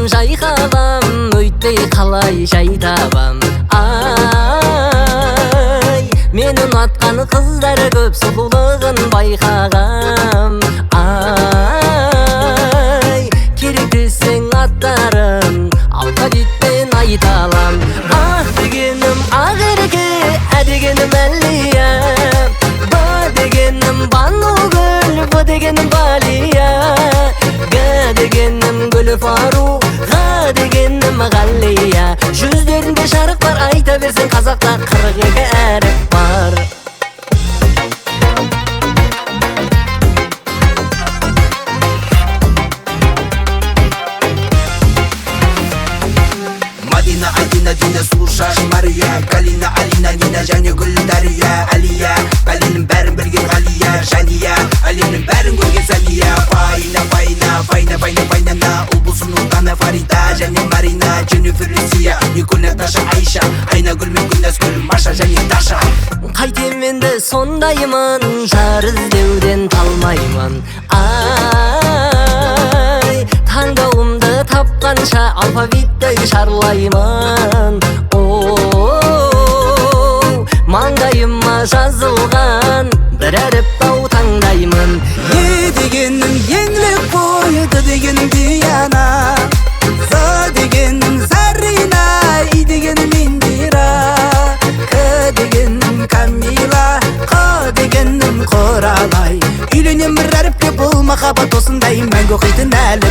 жайқалам, өйтпей қалай жай табам. Ай, мен ұнатқан қыздары көп, сұлулығын байқағам. Ай, керек десең аттарын алфавитпен айталам. Ақ дегенім Ақерке, ә дегенім Әлия, ба дегенім Банугүл, бу дегенім Балия, га дегенім Гүлфару, ға дегенім Ғалия. Жүздерінде жарық бар, айта берсең қазақта 42 әріп бар. Мадина, Адина, Дина, слушаш Мария, Галина, Алина, Нина, және Гүлдария, Алия, Галинің бәрін білген Ғалия, Жәния, Алинің бәрін көрген Сәния. Файна, файна, файна, файна, файнана, ұлбұсын ұлғаны Фарида, және Марина, Дженнифер, Люсия, Николь, Наташа, Айша, Айнагүл мен Гүлназгүл, Маша және Таша. Қайтем енді сондаймын, жар іздеуден талмаймын. Ай, таңдауымды тапқанша алфавитті шарлаймын. Маңдайыма жазылған бір әріп тау таңдаймын. Е дегеннің еңлік бойы, Д дегенің Диана, З дегенің Зарина, И дегенің Индира, К дегенің Камила, Қ дегенің Құралай. Үйленем бір әріпке, бұл махаббат осындай мәңгі оқитын әлі